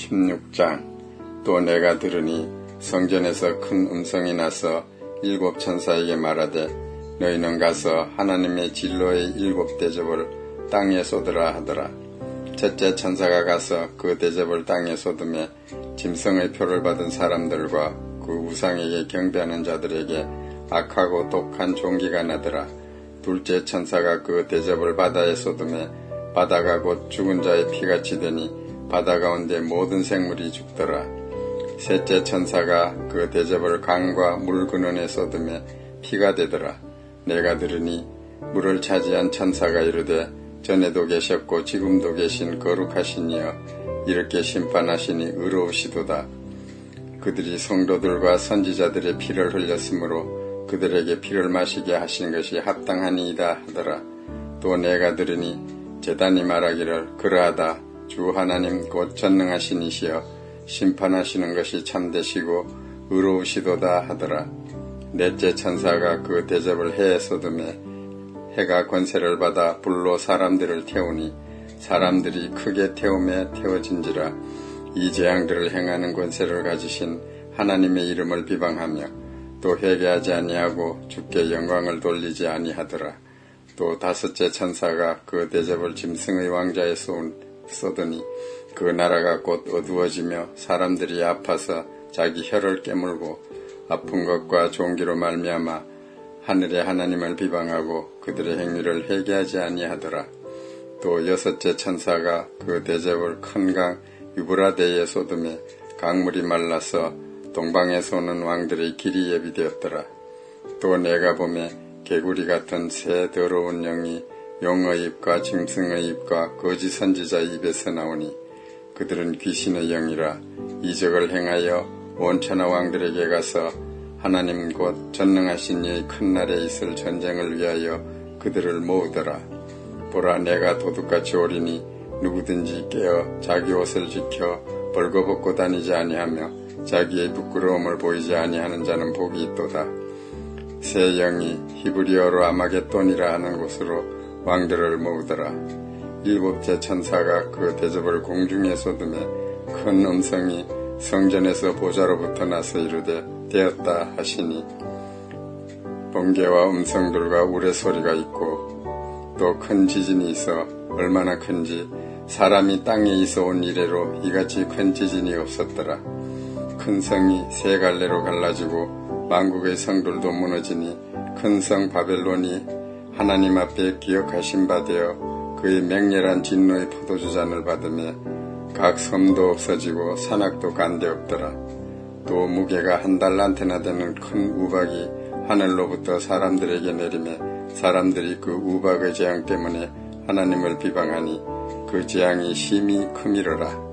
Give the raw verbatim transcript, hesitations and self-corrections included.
십육 장. 또 내가 들으니 성전에서 큰 음성이 나서 일곱 천사에게 말하되 너희는 가서 하나님의 진로의 일곱 대접을 땅에 쏟으라 하더라. 첫째 천사가 가서 그 대접을 땅에 쏟음에 짐승의 표를 받은 사람들과 그 우상에게 경배하는 자들에게 악하고 독한 종기가 나더라. 둘째 천사가 그 대접을 바다에 쏟음에 바다가 곧 죽은 자의 피같이 되니 바다 가운데 모든 생물이 죽더라. 셋째 천사가 그 대접을 강과 물 근원에 쏟음에 피가 되더라. 내가 들으니 물을 차지한 천사가 이르되 전에도 계셨고 지금도 계신 거룩하신 이여 이렇게 심판하시니 의로우시도다. 그들이 성도들과 선지자들의 피를 흘렸으므로 그들에게 피를 마시게 하신 것이 합당하니이다 하더라. 또 내가 들으니 제단이 말하기를 그러하다. 주 하나님 곧 전능하신 이시여 심판하시는 것이 참되시고 의로우시도다 하더라. 넷째 천사가 그 대접을 해에 쏟음에 해가 권세를 받아 불로 사람들을 태우니 사람들이 크게 태움에 태워진지라. 이 재앙들을 행하는 권세를 가지신 하나님의 이름을 비방하며 또 회개하지 아니하고 주께 영광을 돌리지 아니하더라. 또 다섯째 천사가 그 대접을 짐승의 왕자에 쏟으니 그 나라가 곧 어두워지며 사람들이 아파서 자기 혀를 깨물고 아픈 것과 종기로 말미암아 하늘의 하나님을 비방하고 그들의 행위를 회개하지 아니하더라. 또 여섯째 천사가 그 대접을 큰 강 유브라데에 쏟음에 강물이 말라서 동방에서 오는 왕들의 길이 예비되었더라. 또 내가 보매 개구리 같은 새 더러운 영이 용의 입과 짐승의 입과 거짓 선지자의 입에서 나오니 그들은 귀신의 영이라. 이적을 행하여 온 천하 왕들에게 가서 하나님 곧 전능하신 이의 큰 날에 있을 전쟁을 위하여 그들을 모으더라. 보라 내가 도둑같이 오리니 누구든지 깨어 자기 옷을 지켜 벌거벗고 다니지 아니하며 자기의 부끄러움을 보이지 아니하는 자는 복이 있도다. 새 영이 히브리어로 아마겟돈이라 하는 곳으로 왕들을 모으더라. 일곱째 천사가 그 대접을 공중에 쏟음에 큰 음성이 성전에서 보좌로부터 나서 이르되 되었다 하시니 번개와 음성들과 우레소리가 있고 또 큰 지진이 있어 얼마나 큰지 사람이 땅에 있어 온 이래로 이같이 큰 지진이 없었더라. 큰 성이 세 갈래로 갈라지고 만국의 성들도 무너지니 큰 성 바벨론이 하나님 앞에 기억하신 바 되어 그의 맹렬한 진노의 포도주잔을 받으며 각 섬도 없어지고 산악도 간데 없더라. 또 무게가 한 달란트나 되는 큰 우박이 하늘로부터 사람들에게 내리매 사람들이 그 우박의 재앙 때문에 하나님을 비방하니 그 재앙이 심히 크미러라.